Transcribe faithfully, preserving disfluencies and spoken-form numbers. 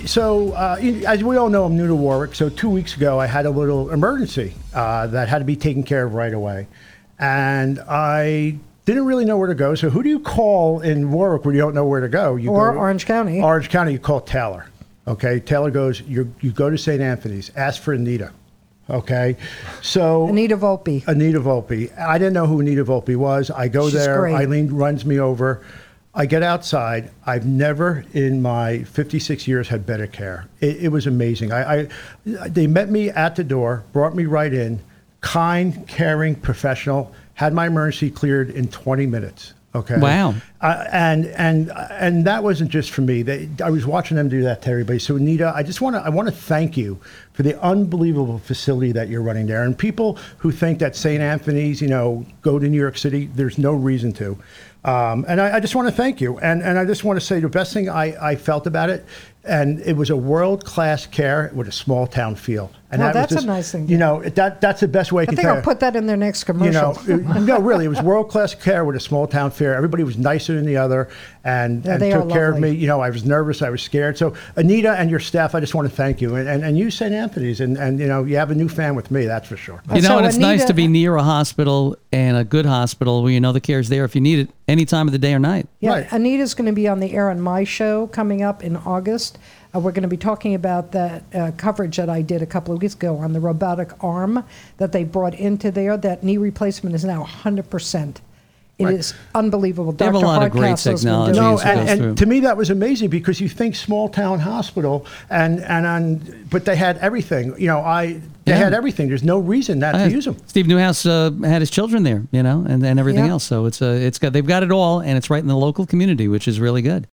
So, uh, as we all know, I'm new to Warwick. So two weeks ago, I had a little emergency uh, that had to be taken care of right away. And I didn't really know where to go. So who do you call in Warwick when you don't know where to go? You or go, Orange County. Orange County, you call Taylor. Okay, Taylor goes, you you go to Saint Anthony's, ask for Anita. Okay, so Anita Volpe. Anita Volpe. I didn't know who Anita Volpe was. I go She's there. great. Eileen runs me over. I get outside. I've never in my fifty-six years had better care. It, it was amazing. I, I, they met me at the door, brought me right in, kind, caring, professional. Had my emergency cleared in twenty minutes. Okay. Wow. Uh, and and and that wasn't just for me. They, I was watching them do that to everybody. So Anita, I just want to I want to thank you for the unbelievable facility that you're running there. And people who think that Saint Anthony's, you know, go to New York City, there's no reason to. Um, and I, I just want to thank you. And and I just want to say the best thing I, I felt about it, and it was a world-class care with a small-town feel. And Well, that that's was a just, nice thing. You know, that that's the best way I I can think tell I'll put that in their next commercial. You know, it- no, really, it was world-class care with a small-town fare. Everybody was nicer than the other, and, Yeah, and they took are care of me. lovely. You know, I was nervous, I was scared. So, Anita and your staff, I just want to thank you, and and, and you, Saint Anthony's, and, and you know, you have a new fan with me, that's for sure. You know, So and it's nice Anita- to be near a hospital and a good hospital where you know the care is there if you need it any time of the day or night. Yeah, Right. Anita's going to be on the air on my show coming up in August. Uh, we're going to be talking about that uh, coverage that I did a couple of weeks ago on the robotic arm that they brought into there. That knee replacement is now one hundred percent. It Right. is unbelievable. They have a Doctor lot of great Hardcastle's been technology. doing No, Yes, it and, goes and through. to me that was amazing because you think small town hospital, and and and but they had everything. You know, I they Yeah. had everything. There's no reason not Uh, to use them. Steve Newhouse uh, had his children there, you know, and, and everything Yeah. else. So it's uh, it's got they've got it all, and it's right in the local community, which is really good.